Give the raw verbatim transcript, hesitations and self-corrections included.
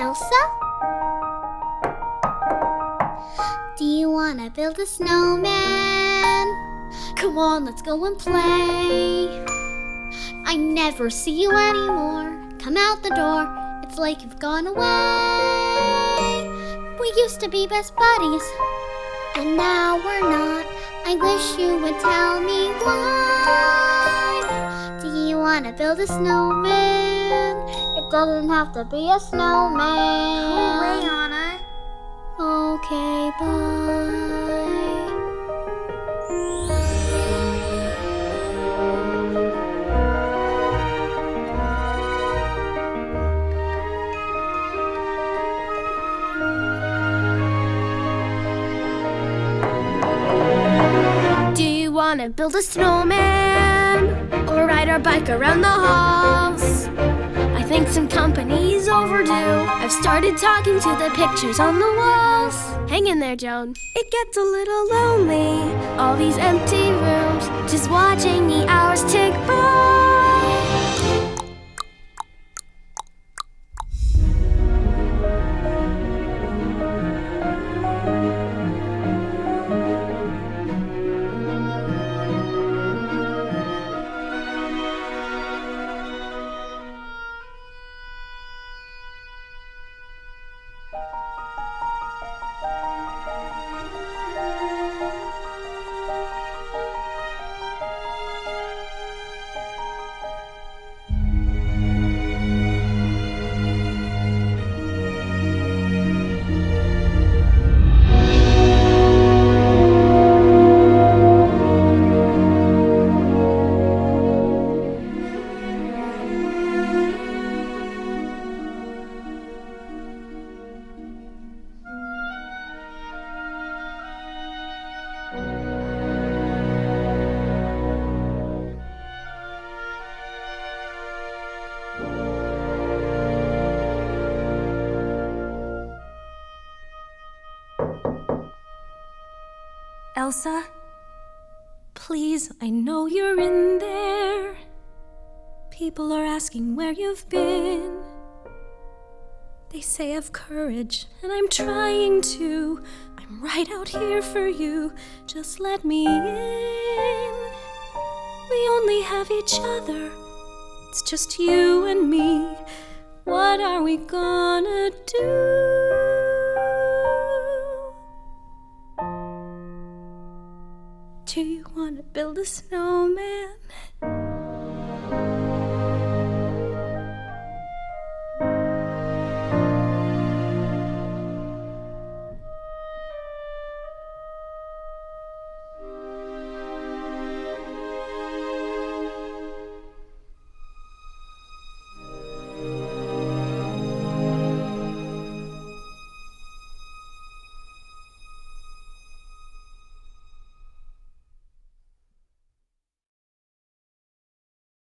Elsa? Do you wanna build a snowman? Come on, let's go and play. I never see you anymore. Come out the door, it's like you've gone away. We used to be best buddies, and now we're not. I wish you would tell me why. Do you wanna build a snowman? It doesn't have to be a snowman. Go away, Anna. Okay, bye. Do you wanna build a snowman or ride our bike around the halls? I think some company's overdue. I've started talking to the pictures on the walls. Hang in there, Joan. It gets a little lonely, all these empty rooms, just watching the hours tick by. Elsa, please, I know you're in there. People are asking where you've been. They say have courage, and I'm trying to. I'm right out here for you. Just let me in. We only have each other. It's just you and me. What are we gonna do? Do you want to build a snowman?